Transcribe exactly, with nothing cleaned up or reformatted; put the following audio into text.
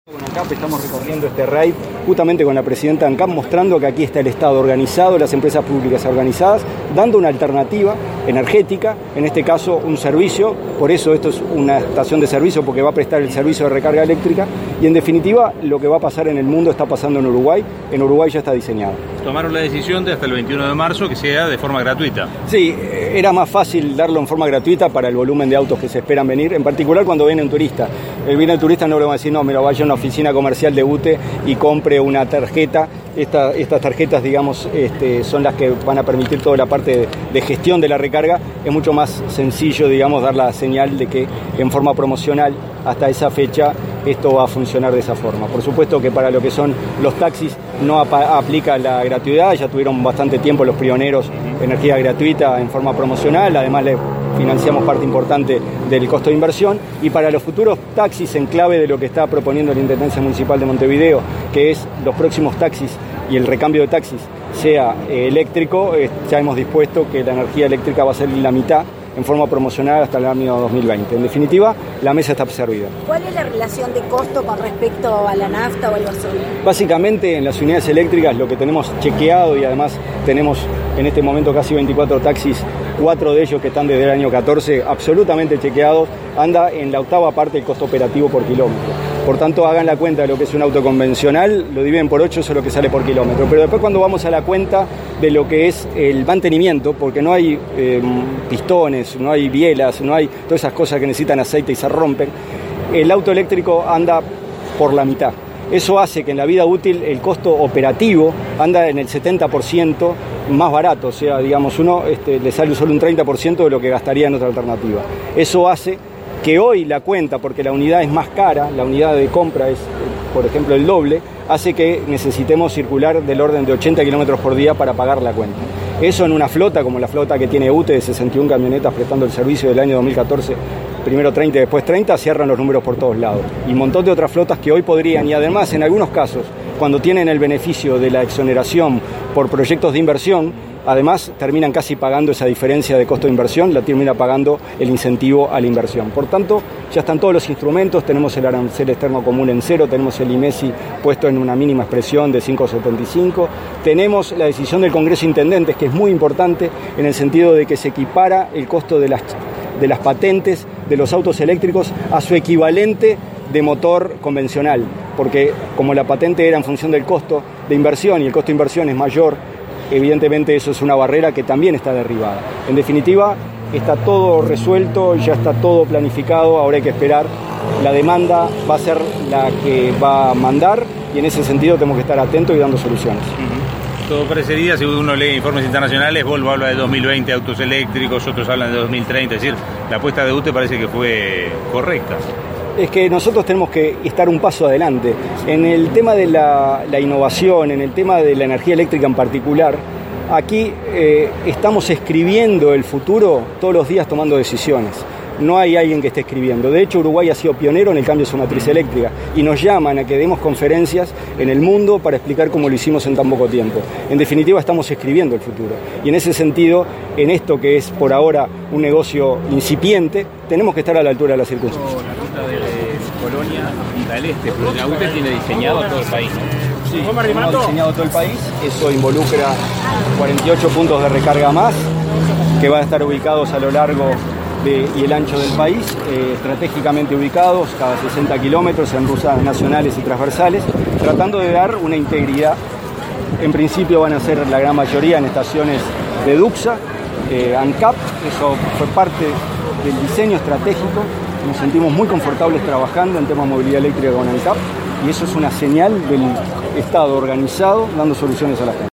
Con ANCAP estamos recorriendo este raid justamente con la presidenta ANCAP, mostrando que aquí está el Estado organizado, las empresas públicas organizadas, dando una alternativa energética, en este caso un servicio. Por eso esto es una estación de servicio, porque va a prestar el servicio de recarga eléctrica, y en definitiva lo que va a pasar en el mundo está pasando en Uruguay. En Uruguay ya está diseñado. Tomaron la decisión de hasta el veintiuno de marzo que sea de forma gratuita. Sí, era más fácil darlo en forma gratuita para el volumen de autos que se esperan venir, en particular cuando viene un turista. El viene el turista no le va a decir, no, mira, vaya a una oficina comercial de UTE y compre una tarjeta. Esta, estas tarjetas, digamos, este, son las que van a permitir toda la parte de, de gestión de la recarga. Es mucho más sencillo, digamos, dar la señal de que en forma promocional hasta esa fecha esto va a funcionar de esa forma. Por supuesto que para lo que son los taxis no ap aplica la gratuidad, ya tuvieron bastante tiempo los pioneros energía gratuita en forma promocional, además le financiamos parte importante del costo de inversión, y para los futuros taxis en clave de lo que está proponiendo la Intendencia Municipal de Montevideo, que es los próximos taxis y el recambio de taxis sea eh, eléctrico, eh, ya hemos dispuesto que la energía eléctrica va a ser la mitad en forma promocional hasta el año dos mil veinte. En definitiva, la mesa está servida. ¿Cuál es la relación de costo con respecto a la nafta o al gasóleo? Básicamente, en las unidades eléctricas lo que tenemos chequeado, y además tenemos en este momento casi veinticuatro taxis, cuatro de ellos que están desde el año catorce absolutamente chequeados, anda en la octava parte del costo operativo por kilómetro. Por tanto, hagan la cuenta de lo que es un auto convencional, lo dividen por ocho, eso es lo que sale por kilómetro. Pero después, cuando vamos a la cuenta de lo que es el mantenimiento, porque no hay eh, pistones, no hay bielas, no hay todas esas cosas que necesitan aceite y se rompen, el auto eléctrico anda por la mitad. Eso hace que en la vida útil el costo operativo anda en el setenta por ciento más barato, o sea, digamos, uno este, le sale solo un treinta por ciento de lo que gastaría en otra alternativa. Eso hace que hoy la cuenta, porque la unidad es más cara, la unidad de compra es, por ejemplo, el doble, hace que necesitemos circular del orden de ochenta kilómetros por día para pagar la cuenta. Eso en una flota como la flota que tiene UTE de sesenta y una camionetas prestando el servicio del año dos mil catorce, primero treinta y después treinta, cierran los números por todos lados. Y un montón de otras flotas que hoy podrían, y además en algunos casos, cuando tienen el beneficio de la exoneración por proyectos de inversión, además terminan casi pagando esa diferencia de costo de inversión, la termina pagando el incentivo a la inversión. Por tanto, ya están todos los instrumentos, tenemos el arancel externo común en cero, tenemos el IMESI puesto en una mínima expresión de cinco coma setenta y cinco, tenemos la decisión del Congreso de Intendentes, que es muy importante en el sentido de que se equipara el costo de las, de las patentes de los autos eléctricos a su equivalente de motor convencional, porque como la patente era en función del costo de inversión y el costo de inversión es mayor, evidentemente eso es una barrera que también está derribada. En definitiva, está todo resuelto, ya está todo planificado, ahora hay que esperar. La demanda va a ser la que va a mandar, y en ese sentido tenemos que estar atentos y dando soluciones. Uh-huh. Todo parecería, si uno lee informes internacionales, Volvo habla de dos mil veinte autos eléctricos, otros hablan de dos mil treinta, es decir, la apuesta de UTE parece que fue correcta. Es que nosotros tenemos que estar un paso adelante. En el tema de la, la innovación, en el tema de la energía eléctrica en particular, aquí eh, estamos escribiendo el futuro todos los días, tomando decisiones. No hay alguien que esté escribiendo. De hecho, Uruguay ha sido pionero en el cambio de su matriz eléctrica y nos llaman a que demos conferencias en el mundo para explicar cómo lo hicimos en tan poco tiempo. En definitiva, estamos escribiendo el futuro. Y en ese sentido, en esto que es por ahora un negocio incipiente, tenemos que estar a la altura de las circunstancias. La ruta de Colonia a Punta del Este, pero la UTE tiene diseñado a todo el país. Sí, hemos diseñado todo el país. Eso involucra cuarenta y ocho puntos de recarga más, que van a estar ubicados a lo largo de, y el ancho del país, eh, estratégicamente ubicados cada sesenta kilómetros en rutas nacionales y transversales, tratando de dar una integridad. En principio van a ser la gran mayoría en estaciones de Duxa, eh, ANCAP. Eso fue parte del diseño estratégico. Nos sentimos muy confortables trabajando en temas de movilidad eléctrica con ANCAP, y eso es una señal del Estado organizado dando soluciones a la gente.